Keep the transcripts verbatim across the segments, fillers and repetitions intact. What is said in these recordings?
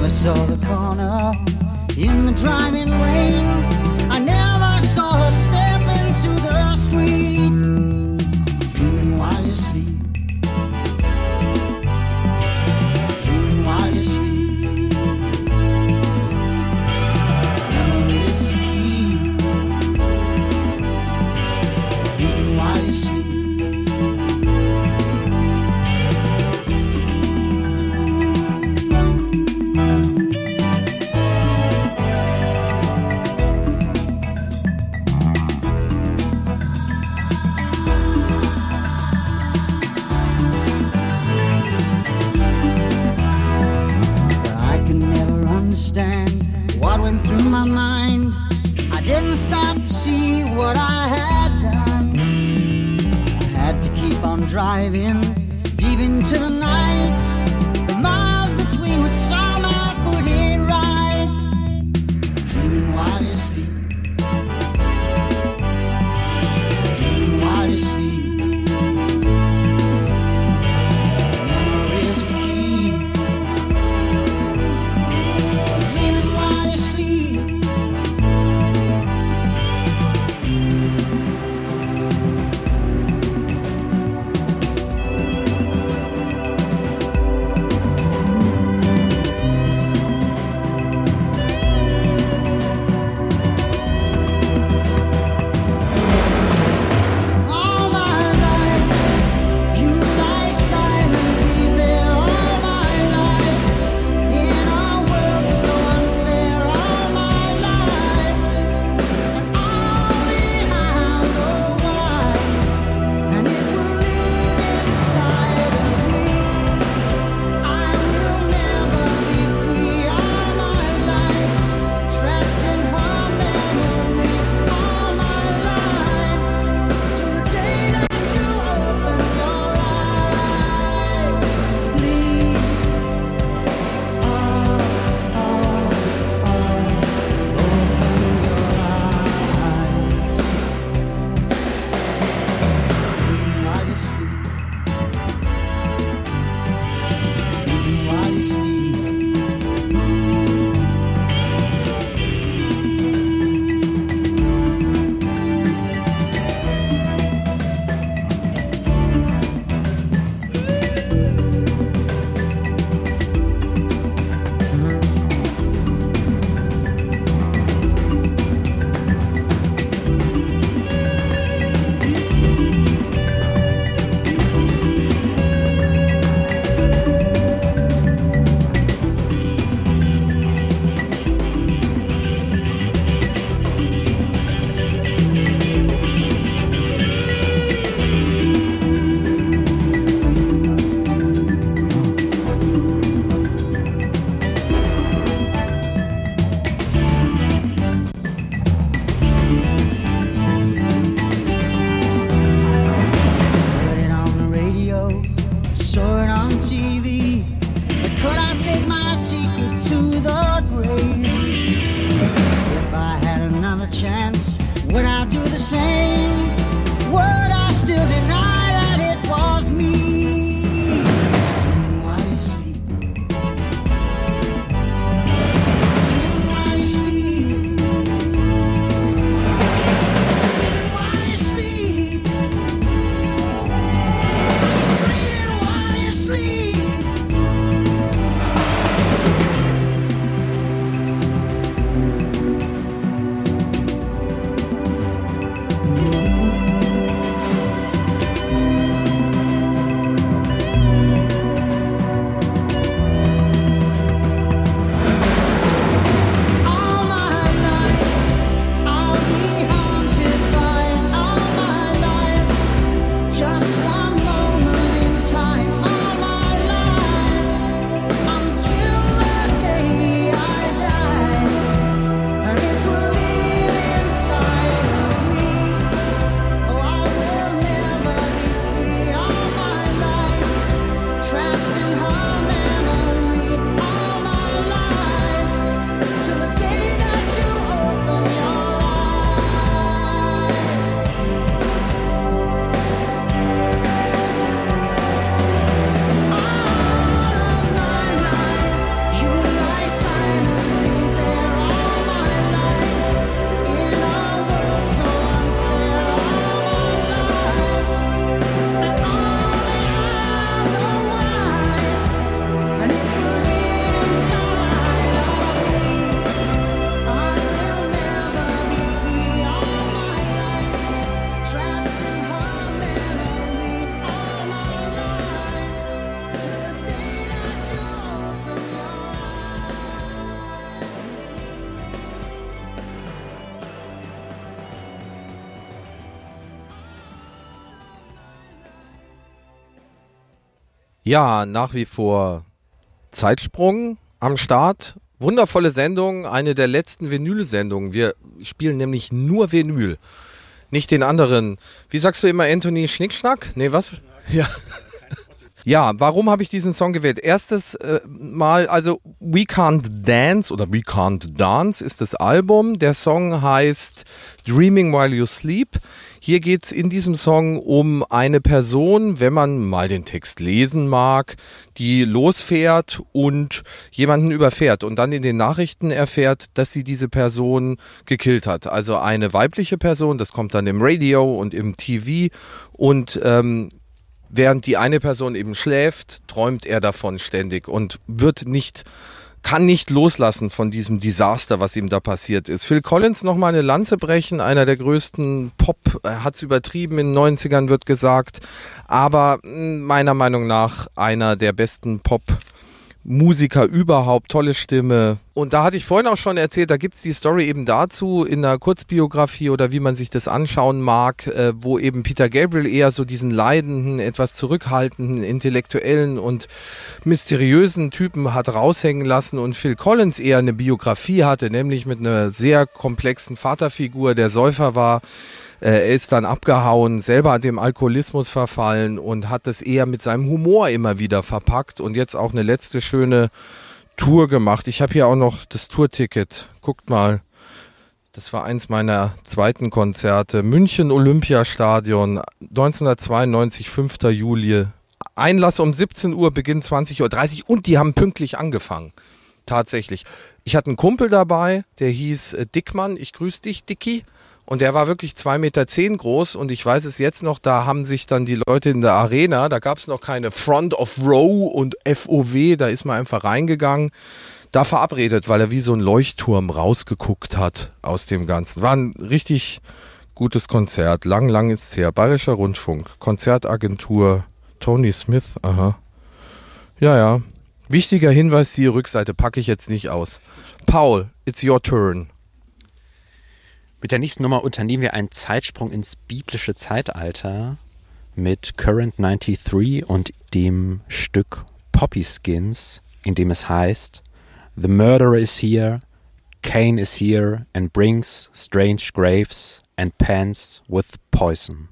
never saw the corner in the driving lane. I never saw her step into the street. Dreaming while you sleep. Dreaming while you sleep. Memories to keep. Dreaming while you sleep. What went through my mind, I didn't stop to see what I had done. I had to keep on driving deep into the night. The miles between which saw my foot hit right. Dreaming while you sleep. Dreaming while you sleep. Memories to keep. Dreaming while you sleep. Ja, nach wie vor Zeitsprung am Start. Wundervolle Sendung, eine der letzten Vinyl-Sendungen. Wir spielen nämlich nur Vinyl, nicht den anderen. Wie sagst du immer, Anthony, Schnickschnack? Nee, was? Ja. Ja, warum habe ich diesen Song gewählt? Erstes äh, Mal, also We Can't Dance oder We Can't Dance ist das Album. Der Song heißt Dreaming While You Sleep. Hier geht's in diesem Song um eine Person, wenn man mal den Text lesen mag, die losfährt und jemanden überfährt und dann in den Nachrichten erfährt, dass sie diese Person gekillt hat. Also eine weibliche Person, das kommt dann im Radio und im T V und ähm, während die eine Person eben schläft, träumt er davon ständig und wird nicht, kann nicht loslassen von diesem Desaster, was ihm da passiert ist. Phil Collins noch mal eine Lanze brechen, einer der größten Pop, er hat's übertrieben, in den neunzigern wird gesagt, aber meiner Meinung nach einer der besten Pop Musiker überhaupt, tolle Stimme. Und da hatte ich vorhin auch schon erzählt, da gibt's die Story eben dazu in einer Kurzbiografie oder wie man sich das anschauen mag, äh, wo eben Peter Gabriel eher so diesen leidenden, etwas zurückhaltenden, intellektuellen und mysteriösen Typen hat raushängen lassen und Phil Collins eher eine Biografie hatte, nämlich mit einer sehr komplexen Vaterfigur, der Säufer war. Er ist dann abgehauen, selber dem Alkoholismus verfallen und hat es eher mit seinem Humor immer wieder verpackt und jetzt auch eine letzte schöne Tour gemacht. Ich habe hier auch noch das Tourticket. Guckt mal, das war eins meiner zweiten Konzerte. München Olympiastadion, neunzehnhundertzweiundneunzig, fünfter Juli. Einlass um siebzehn Uhr, Beginn zwanzig Uhr dreißig und die haben pünktlich angefangen. Tatsächlich. Ich hatte einen Kumpel dabei, der hieß äh, Dickmann. Ich grüße dich, Dicky. Und der war wirklich zwei Meter zehn groß und ich weiß es jetzt noch, da haben sich dann die Leute in der Arena, da gab es noch keine Front of Row und F O W, da ist man einfach reingegangen, da verabredet, weil er wie so ein Leuchtturm rausgeguckt hat aus dem Ganzen. War ein richtig gutes Konzert, lang, lang ist her. Bayerischer Rundfunk, Konzertagentur, Tony Smith, aha. Ja, ja. Wichtiger Hinweis, die Rückseite packe ich jetzt nicht aus. Paul, it's your turn. Mit der nächsten Nummer unternehmen wir einen Zeitsprung ins biblische Zeitalter mit Current neunundneunzig und dem Stück Poppy Skins, in dem es heißt: The murderer is here, Cain is here and brings strange graves and pans with poison.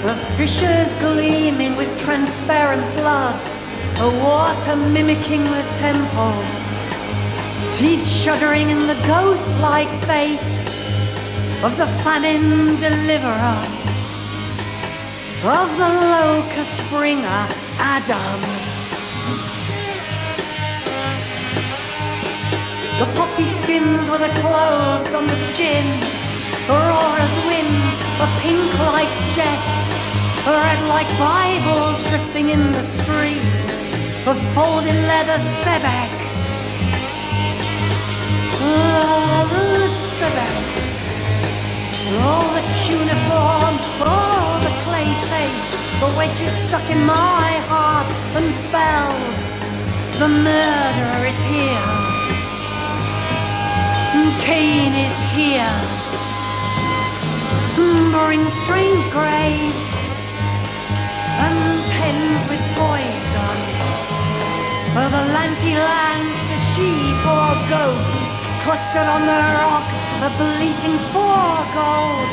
The fissures gleaming with transparent blood, the water mimicking the temple, teeth shuddering in the ghost-like face of the famine deliverer, of the locust bringer, Adam. The poppy skins were the clothes on the skin, Aurora's wind, the pink like jets, red like Bibles drifting in the streets, the folded leather sebek, oh, rude sebek, all the cuneiform, all the clay face, the wedges stuck in my heart and spelled, the murderer is here. Cain is here, bring strange graves and pens with poison, for the lands he lands to sheep or goats, clustered on the rock, a bleating for gold,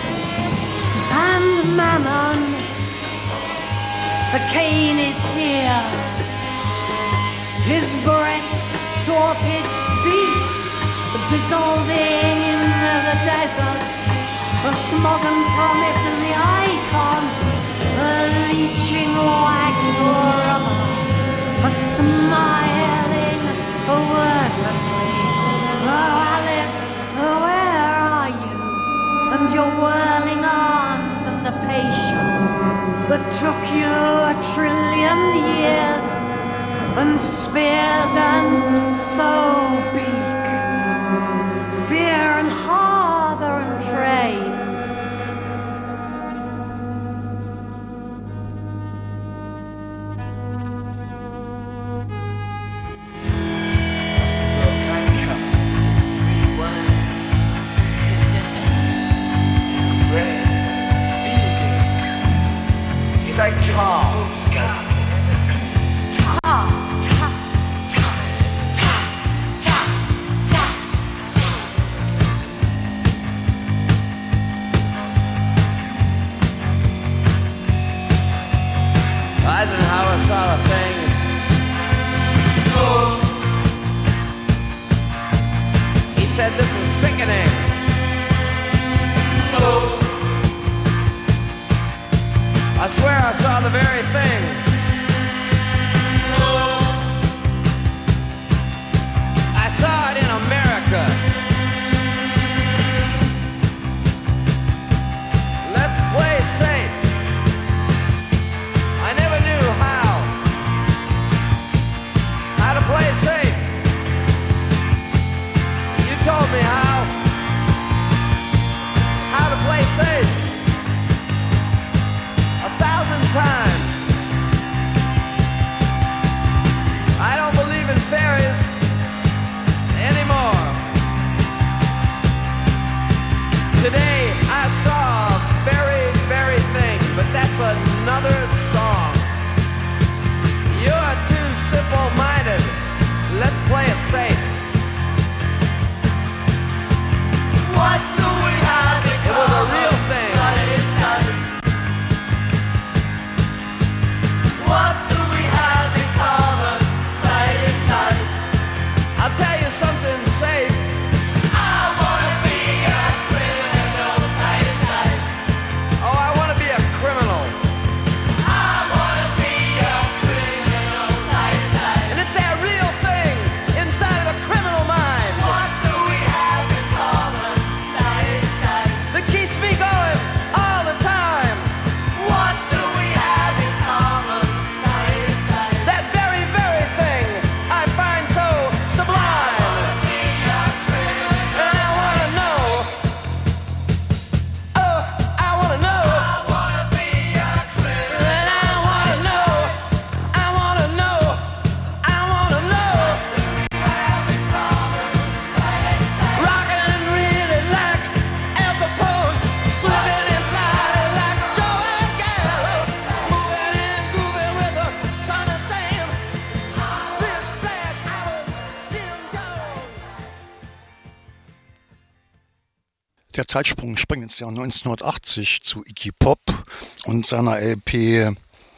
and mammon, the Cain is here, his breasts torpid beasts, dissolving in the deserts, the smog and promise and the icon, the leeching wax rubber, a smiling wordlessly. Oh, Aleph, where are you? And your whirling arms and the patience that took you a trillion years, and spears and so beak, fear and harbor and trains. It's like Charles. Der Zeitsprung springt ins Jahr neunzehnhundertachtzig zu Iggy Pop und seiner L P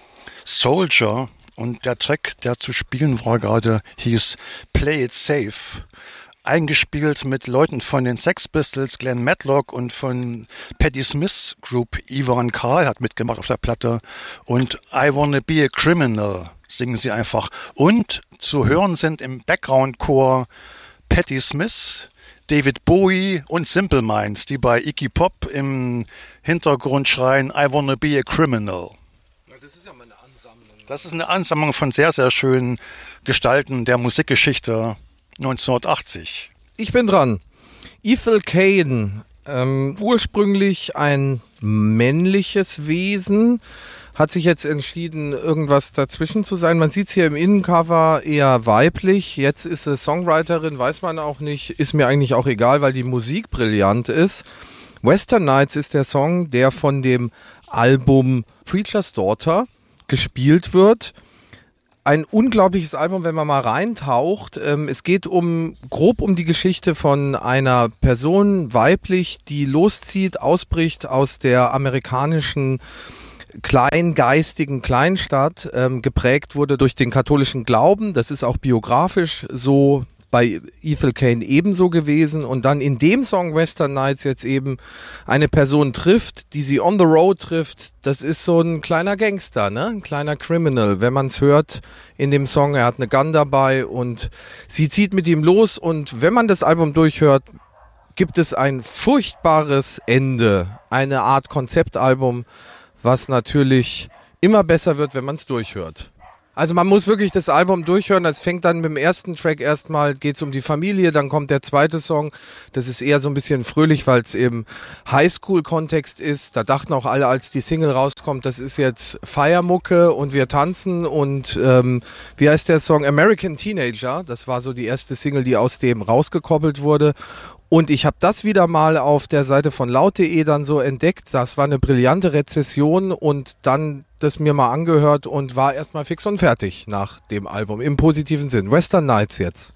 Soldier. Und der Track, der zu spielen war gerade, hieß Play It Safe. Eingespielt mit Leuten von den Sex Pistols, Glenn Matlock, und von Patti Smith Group. Ivan Karl hat mitgemacht auf der Platte. Und I Wanna Be a Criminal singen sie einfach. Und zu hören sind im Background-Chor Patti Smith, David Bowie und Simple Minds, die bei Iggy Pop im Hintergrund schreien I Wanna Be a Criminal. Das ist ja mal eine Ansammlung. Das ist eine Ansammlung von sehr, sehr schönen Gestalten der Musikgeschichte neunzehnhundertachtzig. Ich bin dran. Ethel Cain, ähm, ursprünglich ein männliches Wesen, hat sich jetzt entschieden, irgendwas dazwischen zu sein. Man sieht es hier im Innencover eher weiblich. Jetzt ist sie Songwriterin, weiß man auch nicht. Ist mir eigentlich auch egal, weil die Musik brillant ist. Western Nights ist der Song, der von dem Album Preacher's Daughter gespielt wird. Ein unglaubliches Album, wenn man mal reintaucht. Es geht um grob um die Geschichte von einer Person, weiblich, die loszieht, ausbricht aus der amerikanischen kleingeistigen Kleinstadt, ähm, geprägt wurde durch den katholischen Glauben. Das ist auch biografisch so bei Ethel Cain ebenso gewesen. Und dann in dem Song Western Nights jetzt eben eine Person trifft, die sie on the road trifft. Das ist so ein kleiner Gangster, ne? Ein kleiner Criminal. Wenn man es hört in dem Song, er hat eine Gun dabei und sie zieht mit ihm los. Und wenn man das Album durchhört, gibt es ein furchtbares Ende. Eine Art Konzeptalbum, was natürlich immer besser wird, wenn man es durchhört. Also man muss wirklich das Album durchhören. Das fängt dann mit dem ersten Track erstmal, geht es um die Familie, dann kommt der zweite Song. Das ist eher so ein bisschen fröhlich, weil es eben Highschool-Kontext ist. Da dachten auch alle, als die Single rauskommt, das ist jetzt Feiermucke und wir tanzen. Und ähm, wie heißt der Song? American Teenager. Das war so die erste Single, die aus dem rausgekoppelt wurde. Und ich habe das wieder mal auf der Seite von laut punkt de dann so entdeckt. Das war eine brillante Rezession und dann das mir mal angehört und war erstmal fix und fertig nach dem Album, im positiven Sinn. Western Nights jetzt.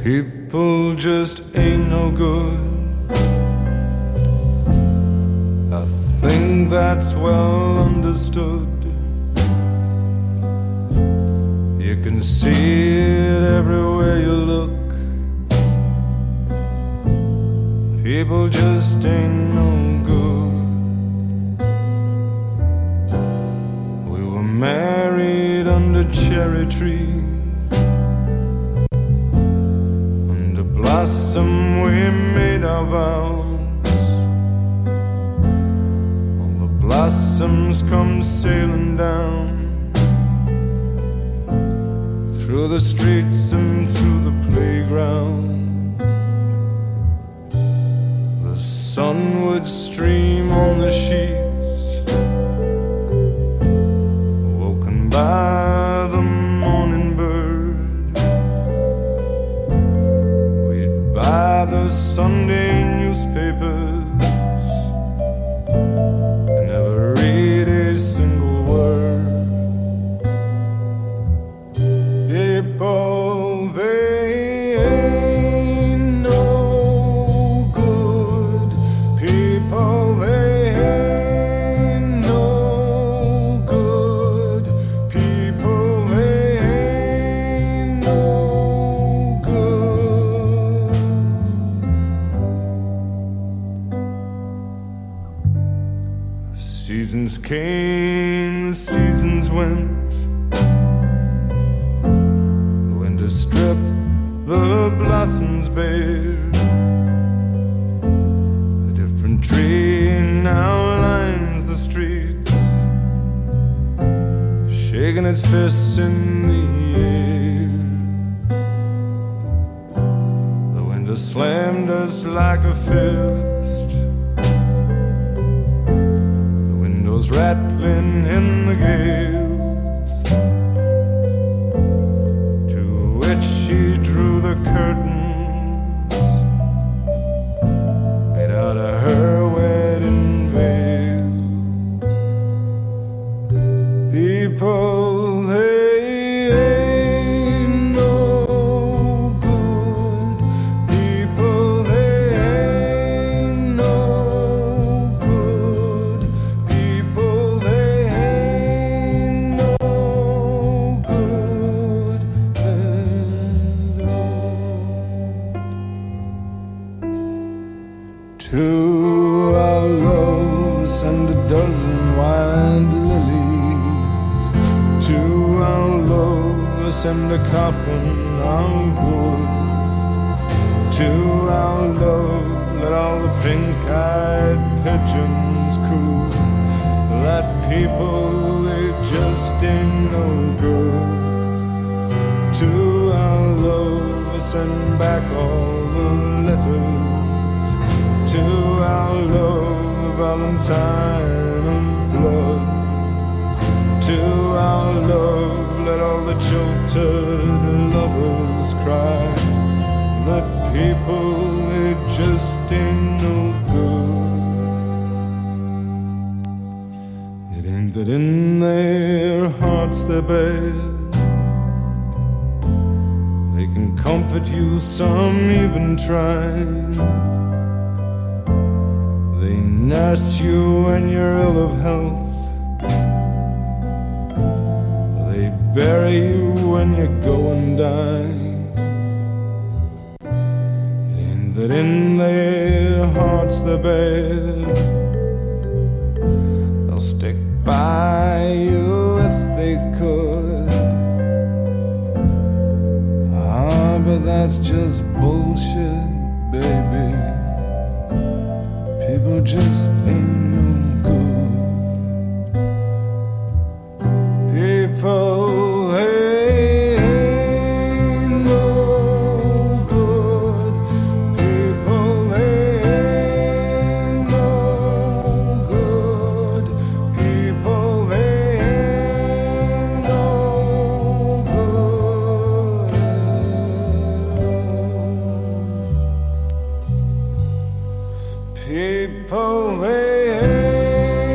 People just ain't no good. I think that's well understood. You can see it everywhere you look. People just ain't no good. We were married under cherry trees. Blossom, we made our vows. All the blossoms come sailing down through the streets and through the playground. The sun would stream on the sheets, woken by the morning bird. By the Sunday newspapers and never read a single word. People, they ain't no good. People, they ain't no good. People, they ain't no good. Seasons came, seasons went. The winter stripped the blossoms bare. A different tree now lines the streets, shaking its fists in the air. The winter slammed us like a fist, rattling in the gales, to which she drew the curtains made out of her wedding veil. People, they ain't no good. People, they ain't no good. To our loves and a dozen wild lilies, to our loves and a coffin of wood, to our love let all the pink-eyed pigeons coo. That people, they just ain't no good. To our love send back all the letters, to our love, Valentine of blood. To our love, let all the jilted lovers cry. That people, they just ain't no good. It ain't that in their hearts they're bad. They can comfort you, some even try. They nurse you when you're ill of health. They bury you when you go and die. It ain't that in their hearts they're bad. They'll stick by you if they could. Ah, but that's just bullshit, baby. People just ain't no good. People, they ain't no good. People, they ain't no good. People, they ain't no good. People, they ain't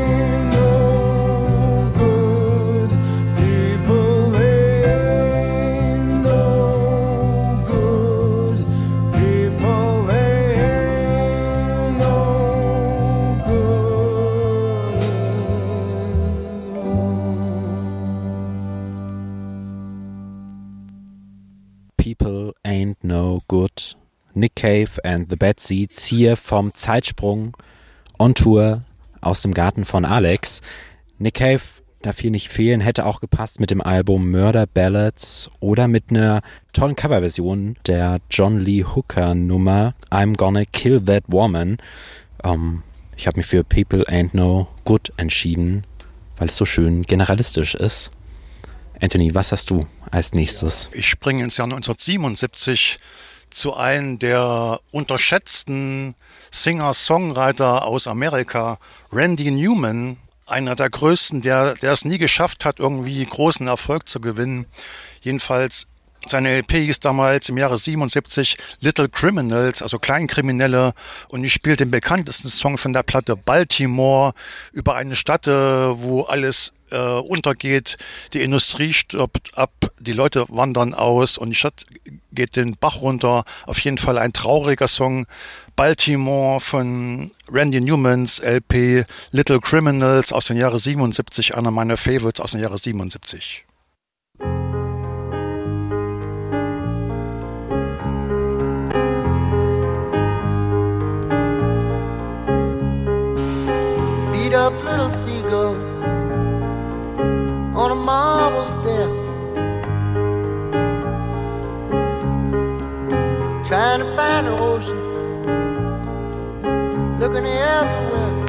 People Ain't No Good. Nick Cave and the Bad Seeds hier vom Zeitsprung on Tour aus dem Garten von Alex. Nick Cave darf hier nicht fehlen, hätte auch gepasst mit dem Album Murder Ballads oder mit einer tollen Coverversion der John Lee Hooker Nummer I'm Gonna Kill That Woman. Ähm, ich habe mich für People Ain't No Good entschieden, weil es so schön generalistisch ist. Anthony, was hast du als nächstes? Ich springe ins Jahr neunzehnhundertsiebenundsiebzig zu einem der unterschätzten Singer-Songwriter aus Amerika, Randy Newman, einer der größten, der, der es nie geschafft hat, irgendwie großen Erfolg zu gewinnen. Jedenfalls, seine L P hieß damals im Jahre siebenundsiebzig Little Criminals, also Kleinkriminelle, und ich spiele den bekanntesten Song von der Platte Baltimore über eine Stadt, wo alles äh, untergeht, die Industrie stirbt ab, die Leute wandern aus und die Stadt geht den Bach runter. Auf jeden Fall ein trauriger Song. Baltimore von Randy Newmans L P Little Criminals aus dem Jahre siebenundsiebzig, einer meiner Favorites aus dem Jahre siebenundsiebzig. Beat up little seagull on a marble step, trying to find the ocean, looking everywhere.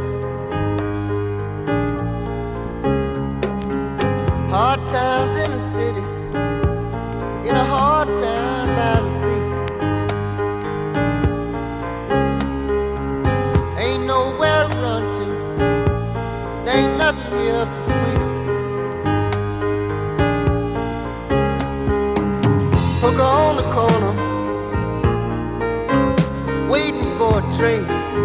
Hard times in the city, in a hard time by the sea. Ain't nowhere to run to, there ain't nothing here for free. Hooker on the corner, waiting for a train.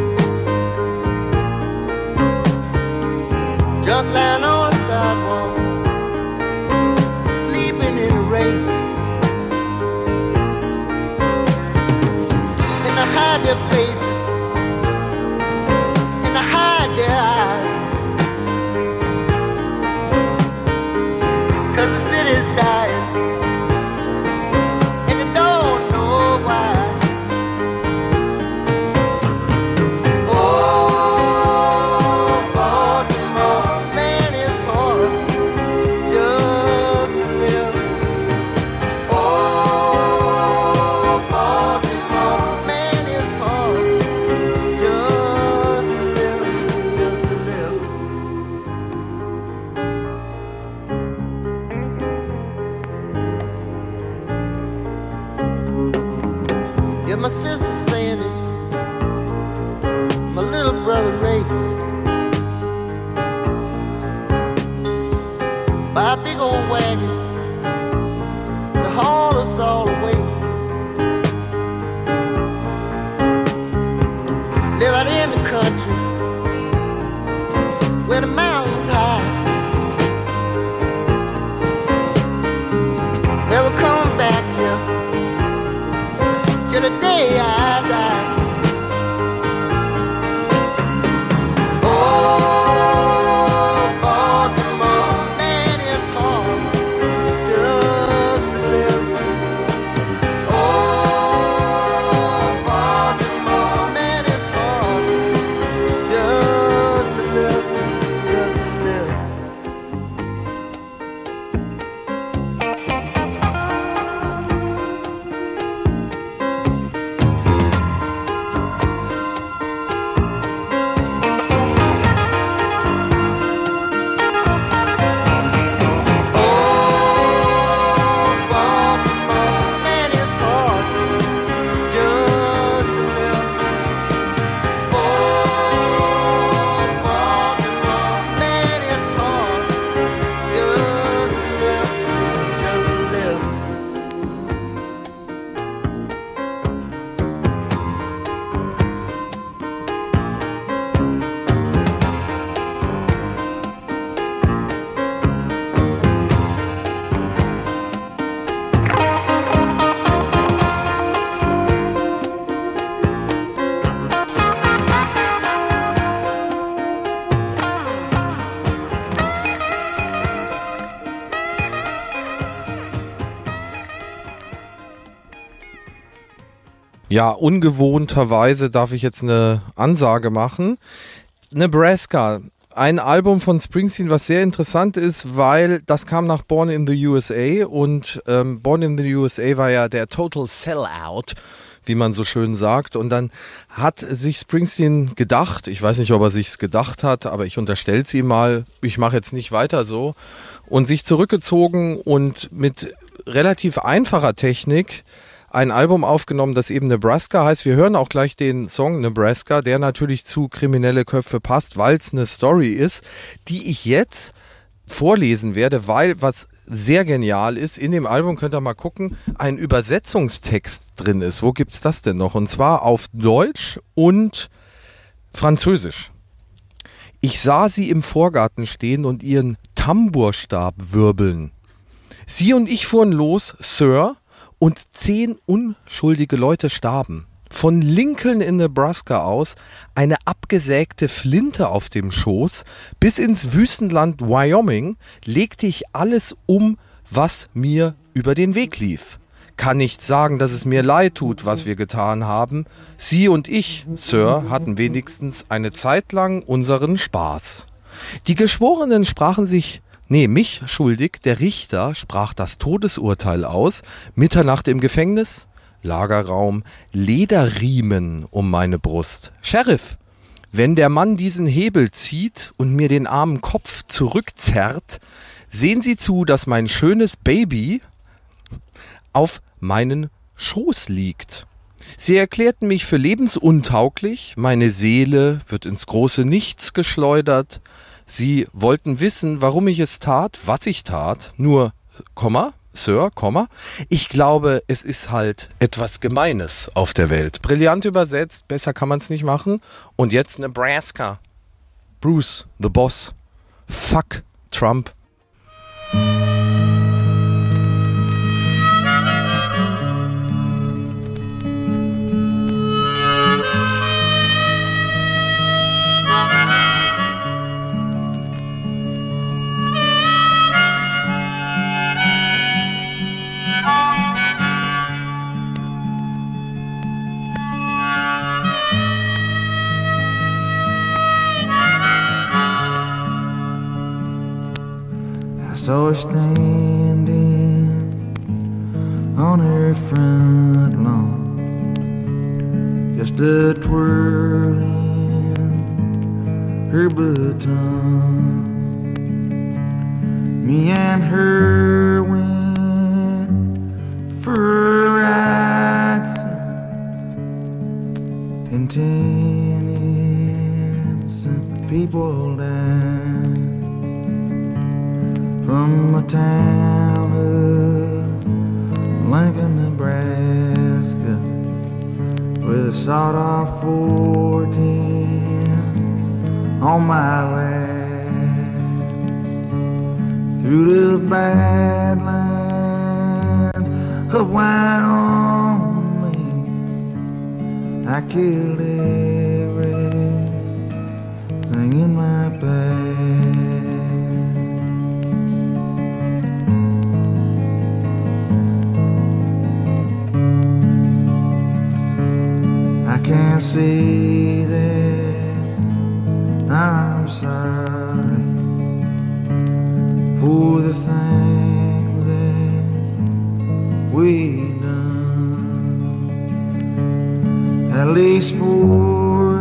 Junk lying on the sidewalk, sleeping in the rain. And they hide their faces, and they hide their eyes, 'cause the city's dying, and they don't know why. My sister saying it, my little brother Ray, by a big old wagon to haul us all away. Live out in the country where the mountains high. Never coming back here till the day I die. Oh, Baltimore, man, it's hard just to live. Oh, Baltimore, man, it's hard just to live, just to live. Ja, ungewohnterweise darf ich jetzt eine Ansage machen. Nebraska, ein Album von Springsteen, was sehr interessant ist, weil das kam nach Born in the U S A und ähm, Born in the U S A war ja der Total Sellout, wie man so schön sagt. Und dann hat sich Springsteen gedacht, ich weiß nicht, ob er sich's gedacht hat, aber ich unterstelle es ihm mal, ich mache jetzt nicht weiter so, und sich zurückgezogen und mit relativ einfacher Technik ein Album aufgenommen, das eben Nebraska heißt. Wir hören auch gleich den Song Nebraska, der natürlich zu Kriminelle Köpfe passt, weil es eine Story ist, die ich jetzt vorlesen werde, weil was sehr genial ist, in dem Album könnt ihr mal gucken, ein Übersetzungstext drin ist. Wo gibt's das denn noch? Und zwar auf Deutsch und Französisch. Ich sah sie im Vorgarten stehen und ihren Tambourstab wirbeln. Sie und ich fuhren los, Sir, und zehn unschuldige Leute starben. Von Lincoln in Nebraska aus eine abgesägte Flinte auf dem Schoß, bis ins Wüstenland Wyoming legte ich alles um, was mir über den Weg lief. Kann nicht sagen, dass es mir leid tut, was wir getan haben. Sie und ich, Sir, hatten wenigstens eine Zeit lang unseren Spaß. Die Geschworenen sprachen sich Nee, mich schuldig, der Richter sprach das Todesurteil aus, Mitternacht im Gefängnis, Lagerraum, Lederriemen um meine Brust. Sheriff, wenn der Mann diesen Hebel zieht und mir den armen Kopf zurückzerrt, sehen Sie zu, dass mein schönes Baby auf meinen Schoß liegt. Sie erklärten mich für lebensuntauglich, meine Seele wird ins große Nichts geschleudert. Sie wollten wissen, warum ich es tat, was ich tat, nur, Komma, Sir, Komma, ich glaube, es ist halt etwas Gemeines auf der Welt. Brillant übersetzt, besser kann man es nicht machen. Und jetzt Nebraska. Bruce, the Boss. Fuck Trump. Saw her standing on her front lawn, just a twirling her baton. Me and her went for a ride in ten innocent people died. From the town of Lincoln, Nebraska, with a sawed-off fourteen on my lap, through the badlands of Wyoming, I killed everything in my path. I can't say that I'm sorry for the things that we've done, at least for a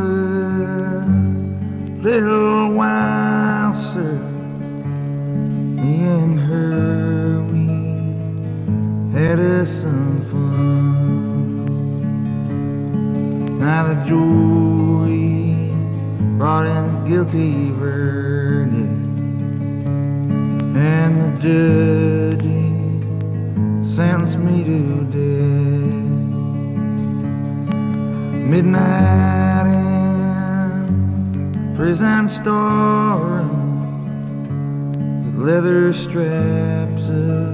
little while, sir. Me and her, we had us some fun. Now the jury brought in a guilty verdict, and the judge sentenced me to death. Midnight in prison storeroom, the leather straps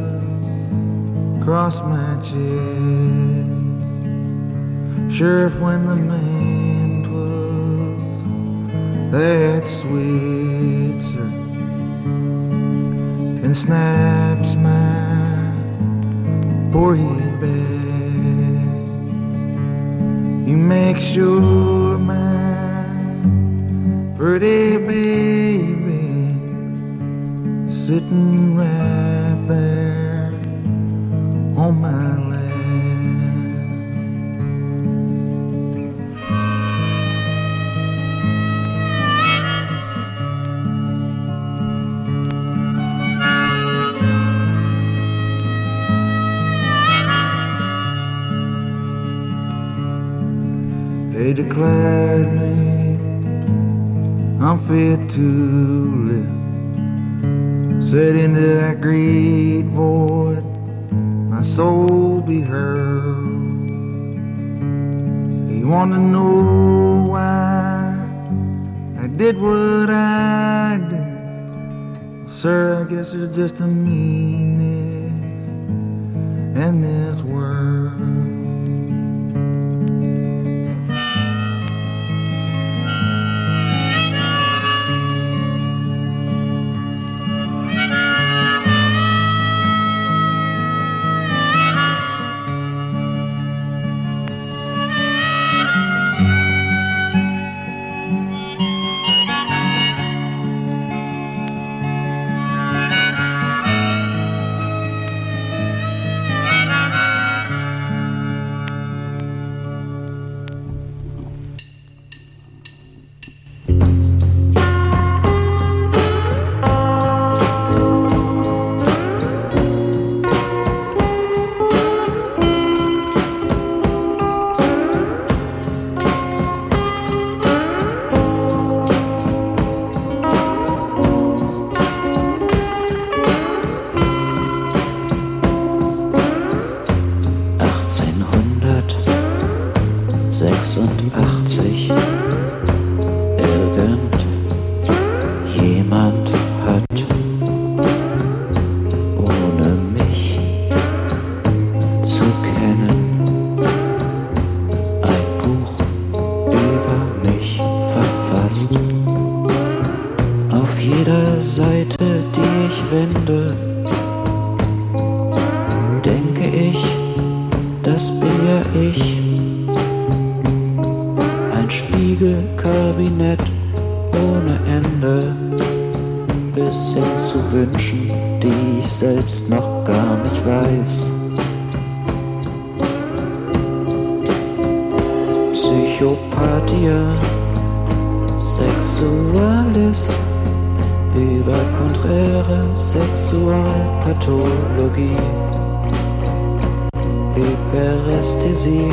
across my chest. Sheriff, when the man pulls that switcher and snaps my poor head back, You make sure my pretty baby sitting right there on my lap. They declared me unfit to live. Said into that great void my soul be heard. He wanted to know why I did what I did. Sir, I guess it's just a meanness in this world. sechsundachtzig. Irgendjemand hat ohne mich zu kennen ein Buch über mich verfasst. Auf jeder Seite, die ich wende, denke ich, das bin ja ich. Spiegelkabinett ohne Ende, bis hin zu Wünschen, die ich selbst noch gar nicht weiß. Psychopathia, Sexualis, über konträre Sexualpathologie, Hyperästhesie,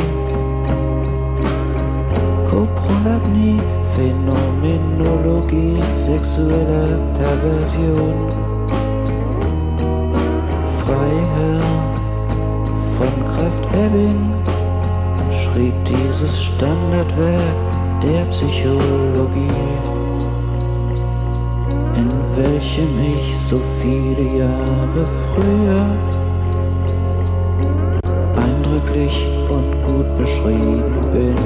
Koprolagnie, Phänomenologie sexueller Perversion. Freiherr von Krafft-Ebing schrieb dieses Standardwerk der Psychologie, in welchem ich so viele Jahre früher eindrücklich und gut beschrieben bin.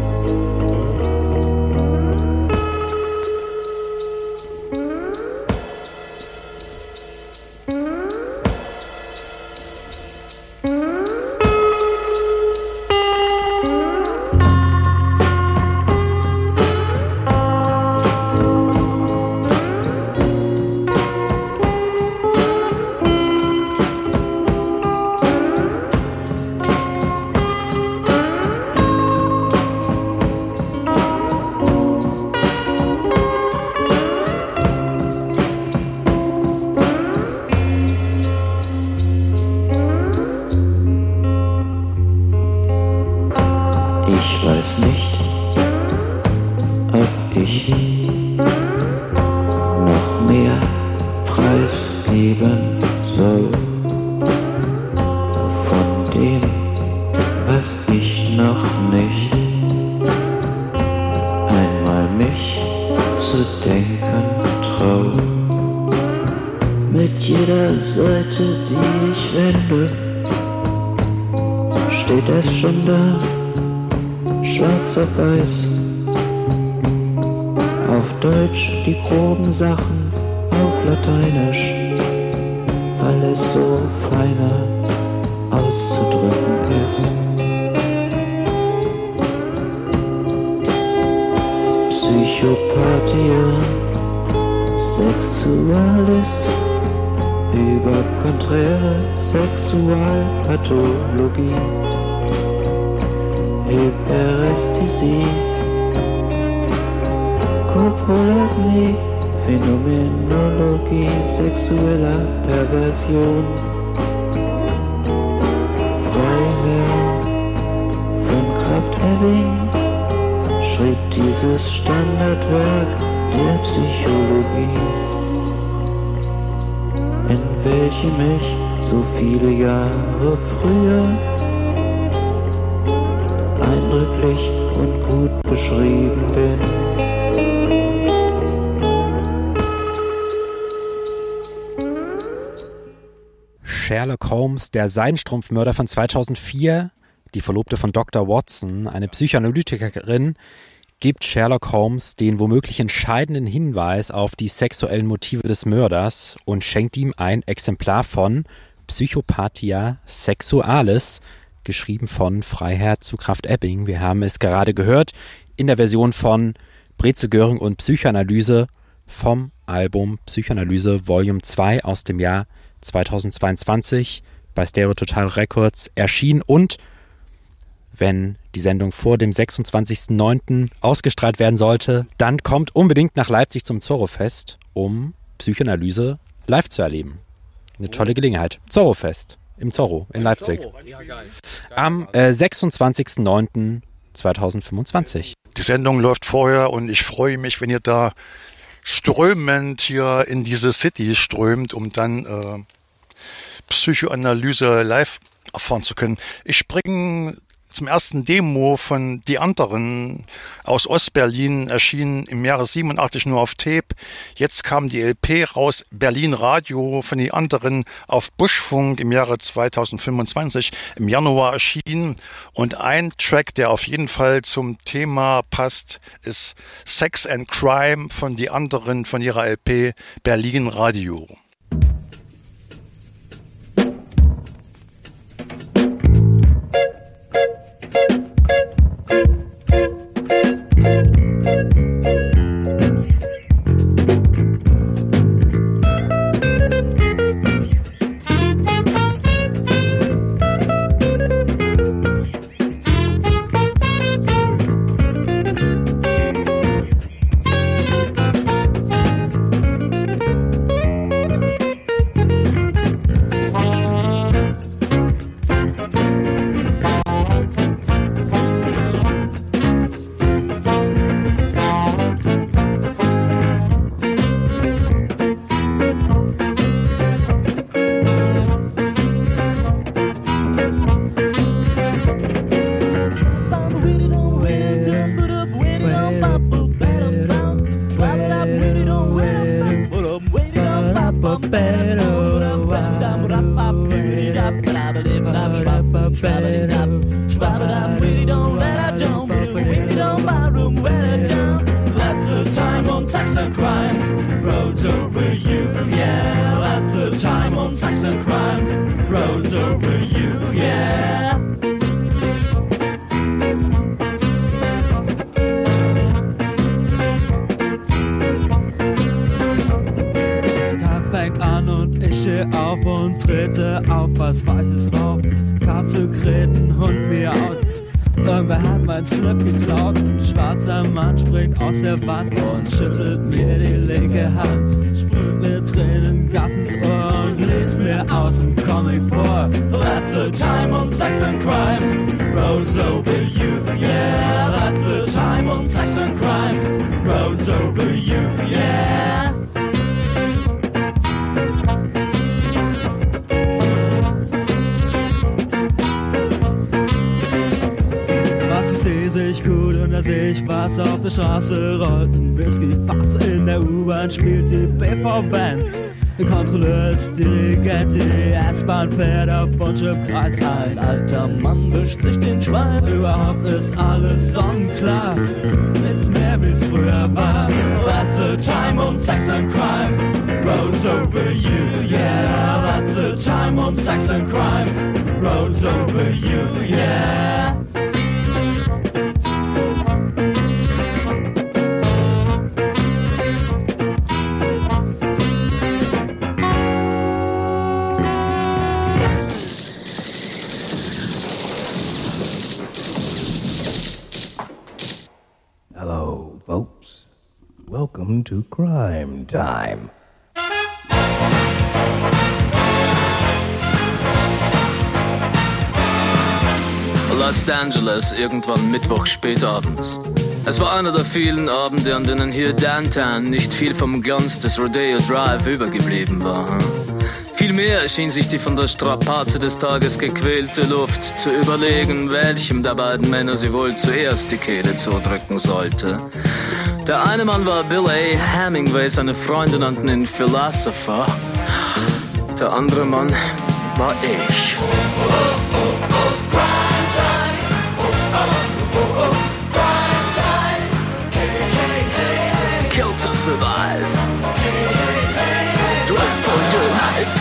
Weiß. Auf Deutsch die groben Sachen, auf Lateinisch, weil es so feiner auszudrücken ist. konträre Sexualpathologie, Hyperästhesie, Kopulaknie, Phänomenologie sexueller Perversion. Freiherr von Krafft-Ebing schrieb dieses Standardwerk der Psychologie, in welchem ich so viele Jahre früher eindrücklich und gut beschrieben bin. Sherlock Holmes, der Seidenstrumpfmörder von zweitausendvier, die Verlobte von Doktor Watson, eine Psychoanalytikerin, gibt Sherlock Holmes den womöglich entscheidenden Hinweis auf die sexuellen Motive des Mörders und schenkt ihm ein Exemplar von Psychopathia Sexualis, geschrieben von Freiherr zu Krafft-Ebing. Wir haben es gerade gehört in der Version von Brezel Göring und Psychoanalyse vom Album Psychoanalyse Volume zwei aus dem Jahr zweitausendzweiundzwanzig bei Stereo Total Records erschienen. Und wenn die Sendung vor dem sechsundzwanzigsten neunten ausgestrahlt werden sollte, dann kommt unbedingt nach Leipzig zum Zorro-Fest, um Psychoanalyse live zu erleben. Eine tolle Gelegenheit. Zorro-Fest im Zorro in Leipzig. Ja, geil. Am äh, sechsundzwanzigsten neunten zweitausendfünfundzwanzig. Die Sendung läuft vorher und ich freue mich, wenn ihr da strömend hier in diese City strömt, um dann äh, Psychoanalyse live erfahren zu können. Ich springe zum ersten Demo von Die Anderen aus Ostberlin, erschienen im Jahre siebenundachtzig nur auf Tape. Jetzt kam die L P raus, Berlin Radio von Die Anderen auf Buschfunk im Jahre zweitausendfünfundzwanzig, im Januar erschienen. Und ein Track, der auf jeden Fall zum Thema passt, ist Sex and Crime von Die Anderen von ihrer L P Berlin Radio. Der Kontrolleur ist Dirigent, die S-Bahn fährt auf Wunsch im Kreis. Ein alter Mann wischt sich den Schweif, überhaupt ist alles sonnenklar. Nichts mehr wie's früher war. That's a time on Sex and Crime, rolls over you, yeah. That's a time on Sex and Crime, rolls over you, yeah. welcome to Crime Time. Los Angeles, irgendwann Mittwoch spätabends. Es war einer der vielen Abende, an denen hier Downtown nicht viel vom Glanz des Rodeo Drive übergeblieben war. Hm? Vielmehr schien sich die von der Strapaze des Tages gequälte Luft zu überlegen, welchem der beiden Männer sie wohl zuerst die Kehle zudrücken sollte. Der eine Mann war Bill A. Hemingway, seine Freunde nannten ihn Philosopher. Der andere Mann war ich. Kill to survive. Drive for your life.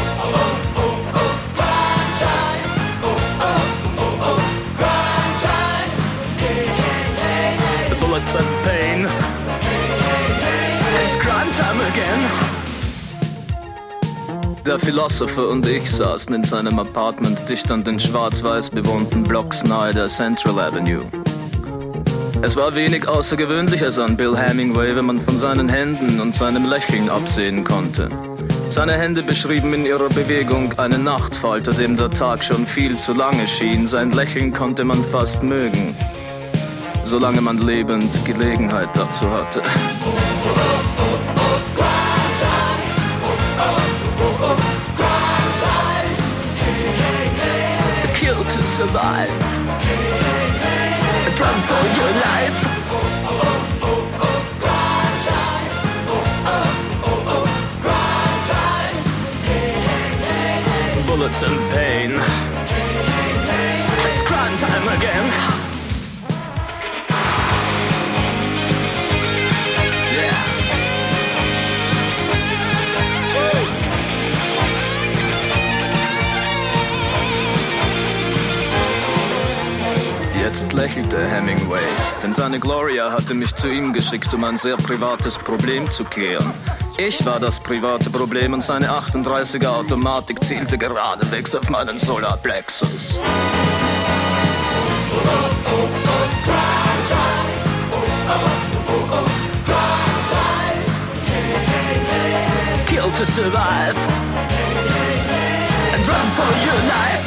The bullets and pain. It's crime time again. Der Philosopher und ich saßen in seinem Apartment dicht an den schwarz-weiß bewohnten Blocks nahe der Central Avenue. Es war wenig Außergewöhnliches an Bill Hemingway, wenn man von seinen Händen und seinem Lächeln absehen konnte. Seine Hände beschrieben in ihrer Bewegung einen Nachtfalter, dem der Tag schon viel zu lange schien. Sein Lächeln konnte man fast mögen, solange man lebend Gelegenheit dazu hatte. Kill to survive. Run for your life. Bullets and pain. It's crime time again. Yeah. Jetzt lächelte Hemingway, denn seine Gloria hatte mich zu ihm geschickt, um ein sehr privates Problem zu klären. Ich war das private Problem und seine achtunddreißiger Automatik zielte geradewegs auf meinen Solarplexus. Kill to survive and run for your life.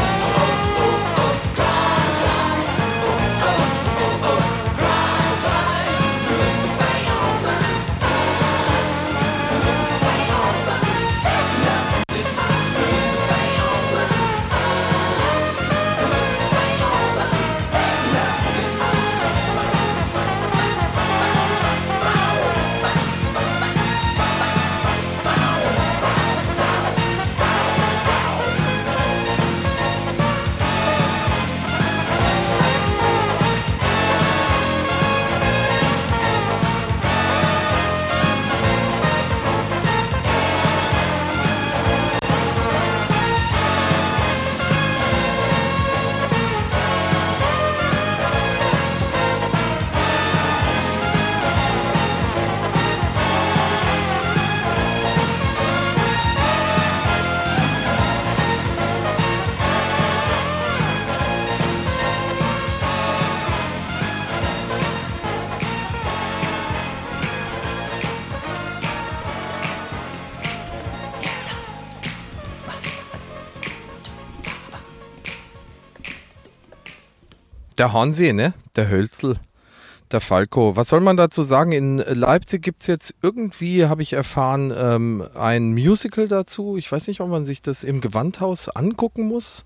Der Hansi, ne? Der Hölzel, der Falco. Was soll man dazu sagen? In Leipzig gibt's jetzt irgendwie, habe ich erfahren, ähm, ein Musical dazu. Ich weiß nicht, ob man sich das im Gewandhaus angucken muss.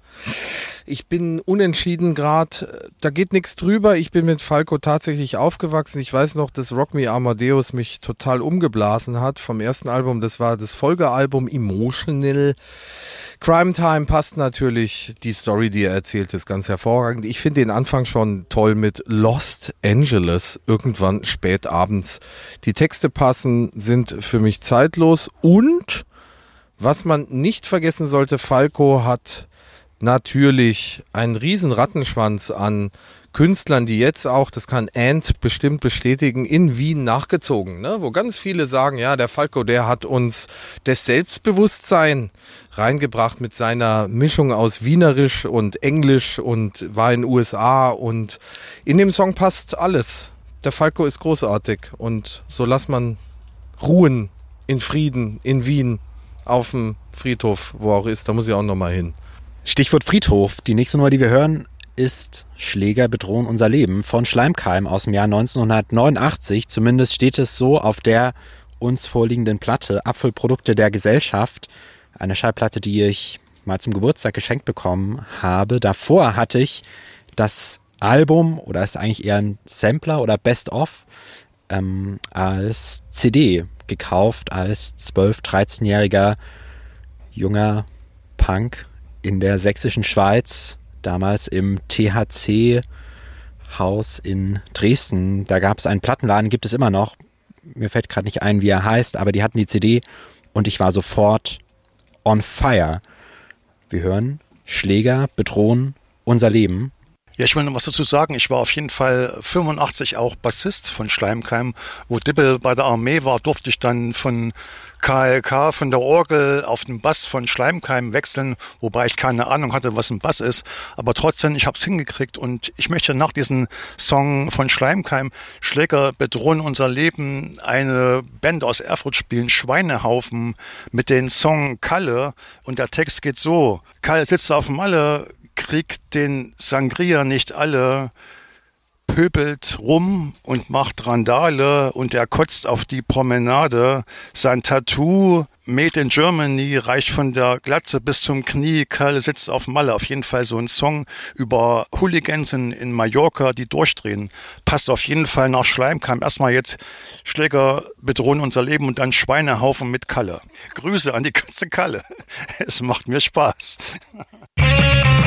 Ich bin unentschieden gerade. Da geht nichts drüber. Ich bin mit Falco tatsächlich aufgewachsen. Ich weiß noch, dass Rock Me Amadeus mich total umgeblasen hat vom ersten Album. Das war das Folgealbum Emotional. Crime Time passt natürlich, die Story, die er erzählt, ist ganz hervorragend. Ich finde den Anfang schon toll mit Lost Angeles, irgendwann spät abends. Die Texte passen, sind für mich zeitlos und was man nicht vergessen sollte, Falco hat natürlich einen riesen Rattenschwanz an Künstlern, die jetzt auch, das kann Ant bestimmt bestätigen, in Wien nachgezogen, ne? Wo ganz viele sagen, ja, der Falco, der hat uns das Selbstbewusstsein reingebracht mit seiner Mischung aus Wienerisch und Englisch und war in den U S A und in dem Song passt alles. der Falco ist großartig und so lässt man ruhen in Frieden in Wien auf dem Friedhof, wo auch ist. Da muss ich auch nochmal hin. Stichwort Friedhof. Die nächste Nummer, die wir hören, ist Schläger bedrohen unser Leben von Schleimkeim aus dem Jahr neunzehnhundertneunundachtzig. Zumindest steht es so auf der uns vorliegenden Platte Apfelprodukte der Gesellschaft. Eine Schallplatte, die ich mal zum Geburtstag geschenkt bekommen habe. Davor hatte ich das Album, oder ist eigentlich eher ein Sampler oder Best-of, ähm, als C D gekauft, als zwölf-, dreizehnjähriger junger Punk in der sächsischen Schweiz, damals im T H C-Haus in Dresden. Da gab es einen Plattenladen, gibt es immer noch. Mir fällt gerade nicht ein, wie er heißt, aber die hatten die C D und ich war sofort on fire. Wir hören Schläger bedrohen unser Leben. Ja, ich will noch was dazu sagen. Ich war auf jeden Fall fünfundachtzig auch Bassist von Schleimkeim. Wo Dippel bei der Armee war, durfte ich dann von K L K, von der Orgel auf den Bass von Schleimkeim wechseln, wobei ich keine Ahnung hatte, was ein Bass ist. Aber trotzdem, ich habe es hingekriegt und ich möchte nach diesem Song von Schleimkeim, Schläger bedrohen unser Leben, eine Band aus Erfurt spielen, Schweinehaufen, mit dem Song Kalle. Und der Text geht so: Kalle sitzt auf Malle, kriegt den Sangria nicht alle, pöbelt rum und macht Randale und er kotzt auf die Promenade. Sein Tattoo Made in Germany reicht von der Glatze bis zum Knie. Kalle sitzt auf Malle. Auf jeden Fall so ein Song über Hooligans in, in Mallorca, die durchdrehen. Passt auf jeden Fall nach Schleimkeim. Erstmal jetzt Schläger bedrohen unser Leben und dann Schweinehaufen mit Kalle. Grüße an die ganze Kalle. Es macht mir Spaß.